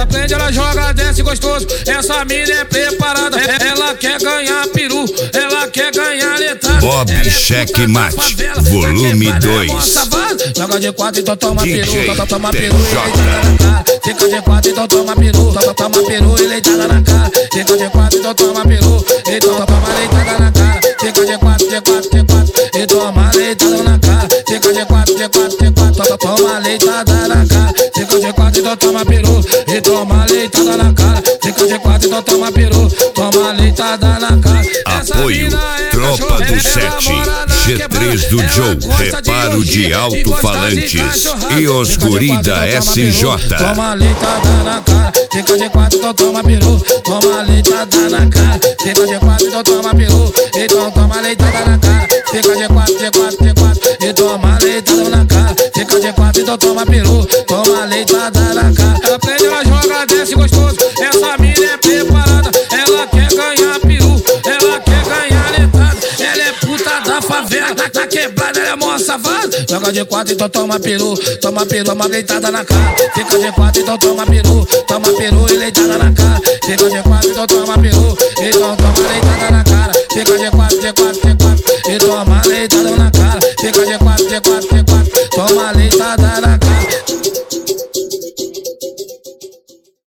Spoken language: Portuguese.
Ela prende, ela joga, desce gostoso. Essa mina é preparada. Ela quer ganhar peru, ela quer ganhar letrada. Bob Checkmate, volume 2. Joga de 4, então toma peru, DJ toma peru e TJ. leitada na cara. Fica de 4, então toma peru, toma peru e leitada na cara. Fica de 4, então toma peru, então toma leitada na cara. Fica de 4, e toma leitada na cara. Fica de 4, toma leitada na cara. Fica de 4, então toma peru, e toma leitada na cara. Fica de 4, então toma peru, toma leitada na cara. Apoio Tropa do 7, G3 do Joe, reparo de alto-falantes e os guri da SJ. Toma leitada na cara, fica de 4, então toma peru. Toma leitada na cara, fica de 4, então toma peru. Então toma leitada na cara, fica de 4, e toma leitada na cara. Fica de 4, então toma peru. Toma leitada na cara. Ela prende, ela joga, desce gostoso. Essa mina é preparada, ela quer ganhar peru, ela quer ganhar letrada. Ela é puta da favela, na quebrada ela é mó safada. Joga de 4, então toma peru, toma leitada na cara. Fica de 4, então toma peru e leitada na cara. Fica de 4, então toma peru, então toma leitada na cara. Fica de 4, e toma leitada na cara. Fica de 4,